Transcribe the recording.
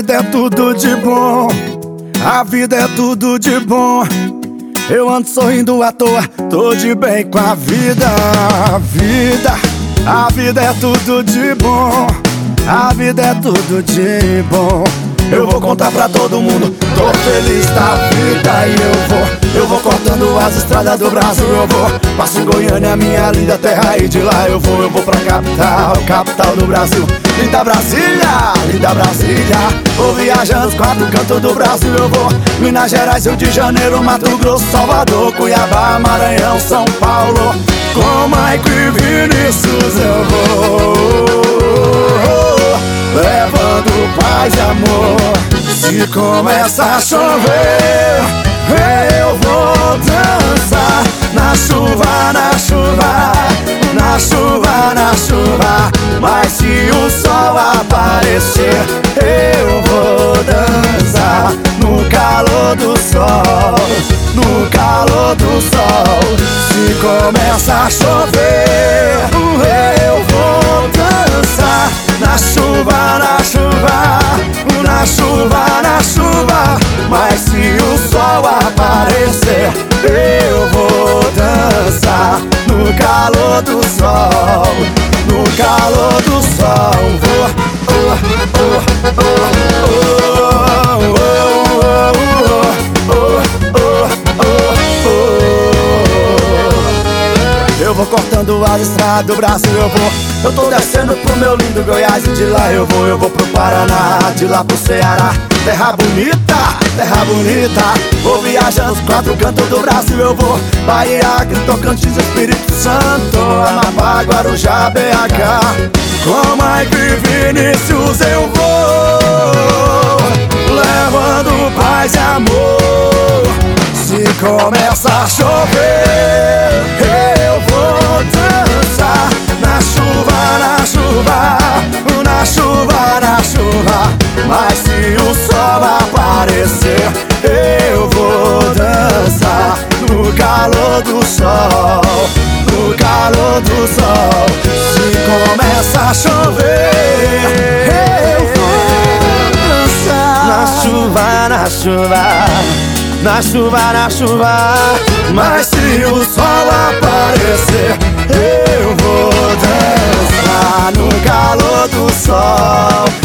vida é tudo de bom, a vida é tudo de bom. Eu ando sorrindo à toa, tô de bem com a vida. A vida é tudo de bom, a vida é tudo de bom. Eu vou contar pra todo mundo, tô feliz da vida. E eu vou cortando as estradas do Brasil. Eu vou, passo em Goiânia, minha linda terra. E de lá eu vou pra capital do Brasil. Linda Brasília, linda Brasília. Vou viajar nos quatro cantos do Brasil. Eu vou, Minas Gerais, Rio de Janeiro, Mato Grosso, Salvador, Cuiabá, Maranhão, São Paulo. Com Maico e Vinícius eu vou, levando paz e amor. Se começa a chover, eu vou dançar na chuva, na chuva, na chuva, na chuva. Mas se o sol aparecer, eu vou dançar no calor do sol, no calor do sol. Se começa a chover, eu vou dançar na chuva, na chuva, na chuva, na chuva. Mas se o sol aparecer, eu vou dançar no calor do sol, no calor do sol. Eu vou cortando as estradas do Brasil. Eu tô descendo pro meu lindo Goiás. E de lá eu vou pro Paraná, de lá pro Ceará. Terra bonita, terra bonita. Vou viajar nos quatro cantos do Brasil. Eu vou Bahia, Acre, Tocantins, Espírito Santo, Amapá, Guarujá, BH. Com Maico e Vinícius eu vou, levando paz e amor. Se começa a chover, eu vou dançar na chuva, na chuva, na chuva, na chuva. Mas se o sol aparecer, eu vou dançar no calor do sol, no calor do sol. Se começa a chover, eu vou dançar na chuva, na chuva, na chuva, na chuva. Mas se o sol aparecer, eu vou dançar no calor do sol,